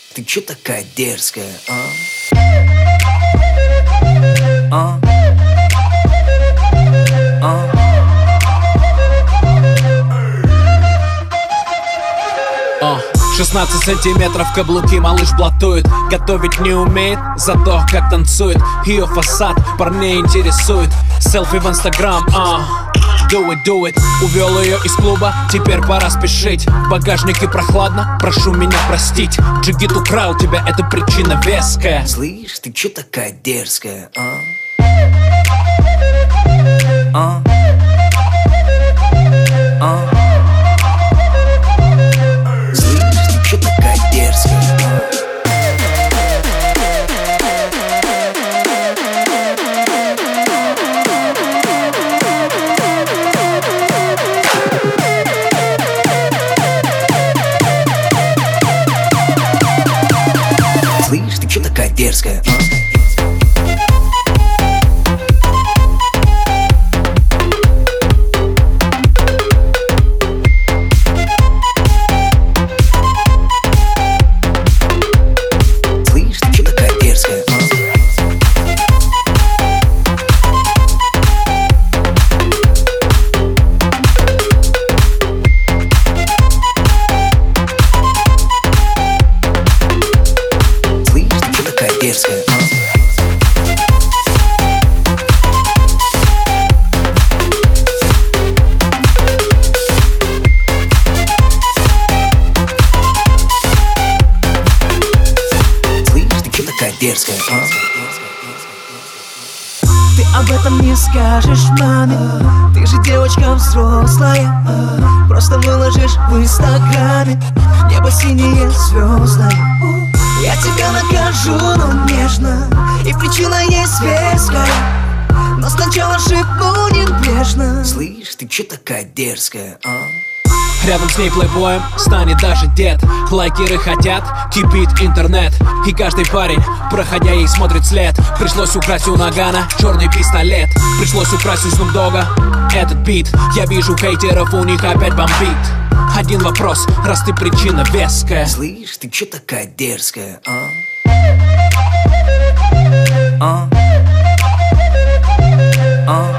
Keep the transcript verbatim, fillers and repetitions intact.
Ты чё такая дерзкая, а? А? А? Uh, шестнадцать сантиметров каблуки, малыш блатует. Готовить не умеет, зато как танцует. Ее фасад парней интересует. Селфи в инстаграм, uh. Do it, do it. Увел ее из клуба, теперь пора спешить. В багажнике прохладно, прошу меня простить. Джигит украл тебя, это причина веская. Слышь, ты чё такая дерзкая, а? А? А? Слышь, ты чё такая дерзкая, а? Слышь, ты чё такая дерзкая, а? Слышь, ты чё такая дерзкая, а? Дерзкая, а? Слышь, ты чё такая дерзкая, а? Ты об этом не скажешь маме. Ты же девочка взрослая. Просто выложишь в инстаграме. Небо синее, звездное. Я тебя накажу, но нежно. И причина есть веская. Но сначала шепну небрежно. Слышь, ты чё такая дерзкая, а? Рядом с ней плейбоем станет даже дед. Лайкеры хотят, кипит интернет. И каждый парень, проходя ей, смотрит след. Пришлось украсть у Нагана черный пистолет. Пришлось украсть у Снуп Дога этот бит. Я вижу хейтеров, у них опять бомбит. Один вопрос, раз ты причина веская. Слышь, ты чё такая дерзкая, а? А? А?